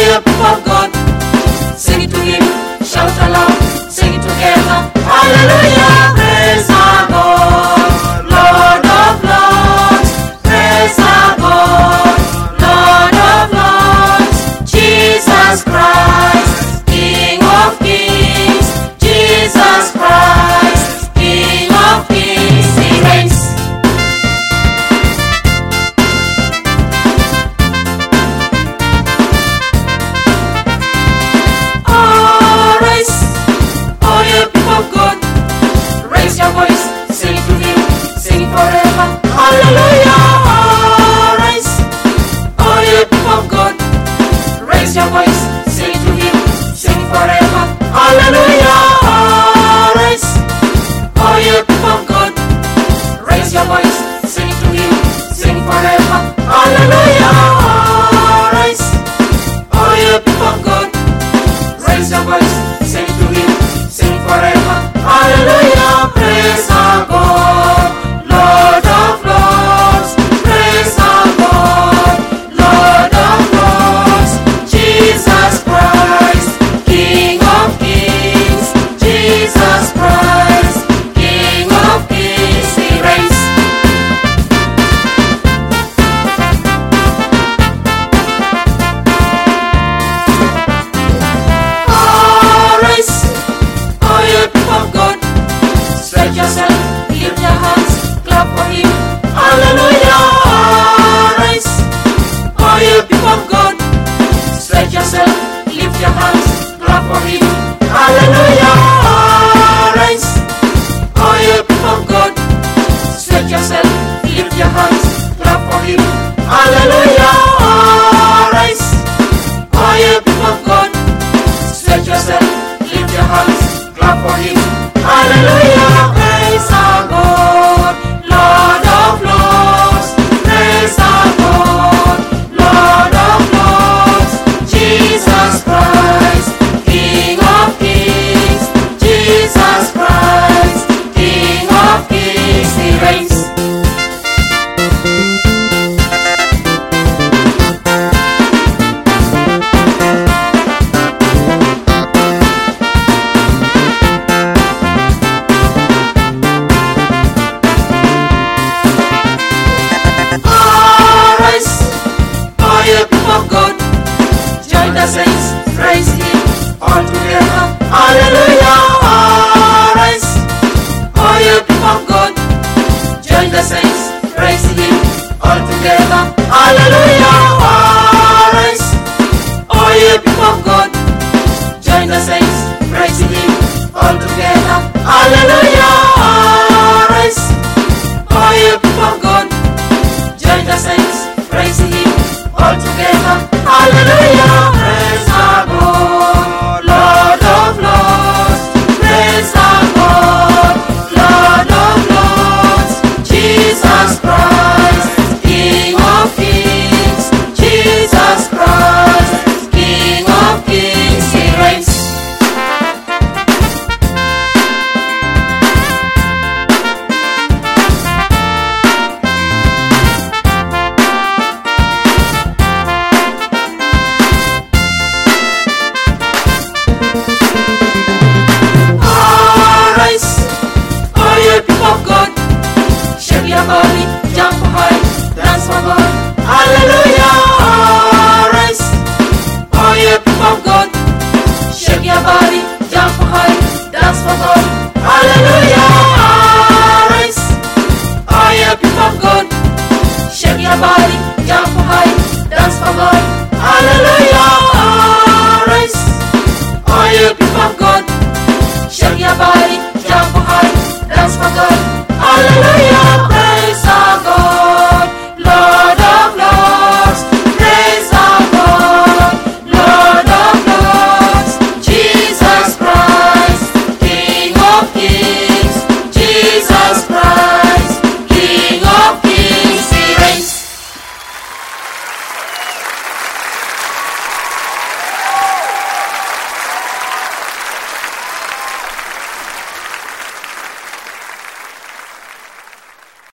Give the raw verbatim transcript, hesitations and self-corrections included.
you people of God, sing it to Him, shout aloud, sing it together. Hallelujah, praise our God, Lord of Lords. Praise our God, Lord of Lords. Jesus Christ, King of Kings. Jesus Christ, King of Kings, He reigns. Arise, all you people of God, raise your voice, sing to Him, sing forever. Hallelujah. Arise, all you people of God, raise your voice, sing to Him, sing forever. Hallelujah. Arise, all you people of God, raise your voice, sing to Him, sing forever. Hallelujah. Arise, all you people of God, raise your voice, sing to Him, sing forever. Hallelujah, praise our God, Lord of Lords. Praise our God, Lord of Lords. Jesus Christ, King of Kings. Jesus Christ, King of Kings, He reigns. Arise, all you people of God, stretch yourself, lift your hands, clap for Him. Hallelujah. Arise, all you people of God, stretch yourself, lift your hands, clap for Him. Hallelujah. Arise, all you people of God, stretch yourself, lift your hands, clap for Him. Hallelujah. Arise, all you people of God, stretch yourself, lift your hands, clap for Him. Hallelujah, praise our God, Lord of Lords. Praise our God, Lord of Lords. Jesus Christ, King of Kings. Jesus Christ, King of Kings, He reigns. Arise, all you people of God, join the saints, praise Him all together. Hallelujah. Arise, all you people of God, join the saints, praise Him all together. Hallelujah.